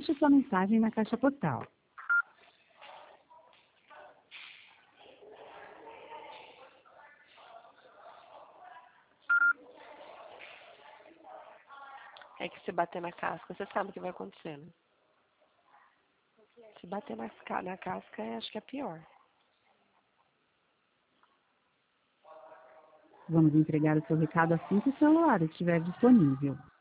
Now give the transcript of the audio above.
Deixe sua mensagem na caixa postal. É que se bater na casca, você sabe o que vai acontecer, né? Se bater na casca, acho que é pior. Vamos entregar o seu recado assim que o celular estiver disponível.